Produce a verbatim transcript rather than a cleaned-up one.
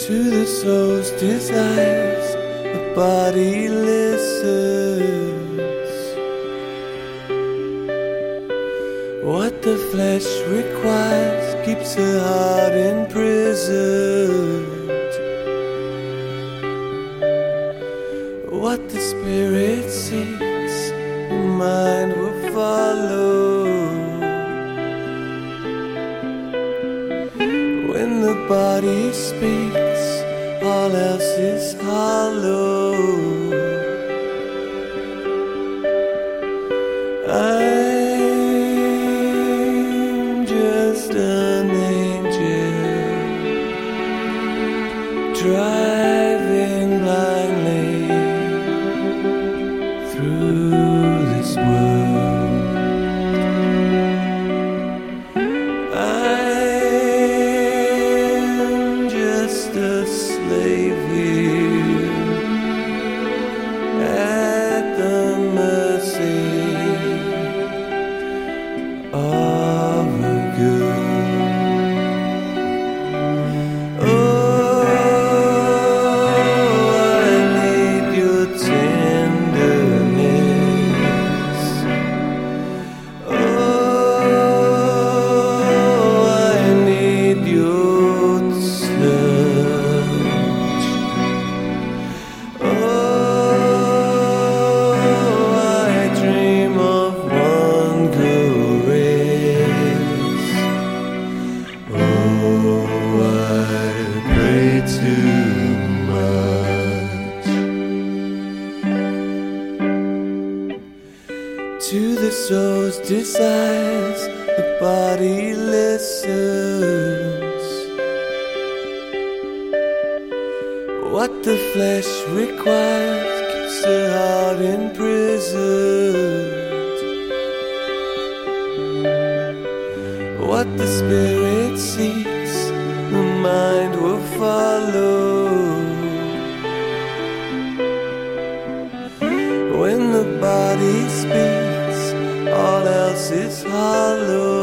To the soul's desires, the body listens. What the flesh requires keeps the heart imprisoned. What the spirit seeks, the mind will follow. When the body speaks, all else is hollow. I'm just an angel driving blindly through this world. I'm just a slave here at the mercy of a girl. Oh, I need your tenderness. Oh, I need your touch. Oh, I dream of one caress. Oh, I pray too much. To the soul's desires, the body listens. What the flesh requires keeps the heart imprisoned. What the spirit seeks, the mind will follow. When the body speaks, all else is hollow.